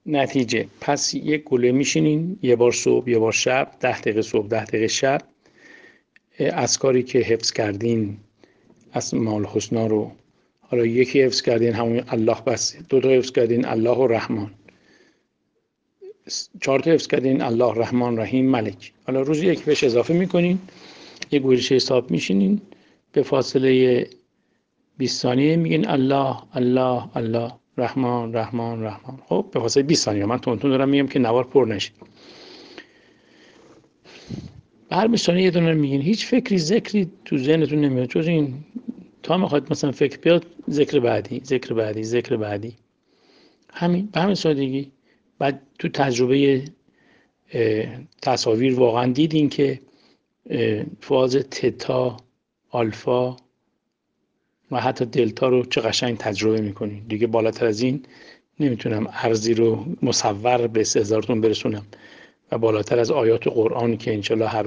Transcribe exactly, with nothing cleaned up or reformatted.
نتیجه، پس یک گله میشینین یه بار صبح یه بار شب، ده دقیقه صبح ده دقیقه شب، اذکاری که حفظ کردین اسماء الحسنا رو، حالا یکی حفظ کردین همون الله بس، دو تا حفظ کردین الله و رحمان، چهار تا حفظ کردین الله رحمان رحیم ملک، حالا روز یک بهش اضافه میکنین، یک گوشه حساب میشینین، به فاصله بیست ثانیه میگین الله الله الله رحمان رحمان رحمان. خب به فاصله بیست ثانیه، من تون تون دارم میگم که نوار پر نشه. هر بیست ثانیه یه دونه میگین، هیچ فکری ذکری تو ذهنتون نمیاد جز این، تا میخواد مثلا فکر بیاد ذکر بعدی ذکر بعدی ذکر بعدی، همین به همین سادگی. بعد تو تجربه تصاویر واقعا دیدین که فاز تتا، آلفا و حتی دلتا رو چه قشنگ تجربه میکنین. دیگه بالاتر از این نمیتونم ارزی رو مصور به استحضارتون برسونم و بالاتر از آیات قرآنی که انشالله هر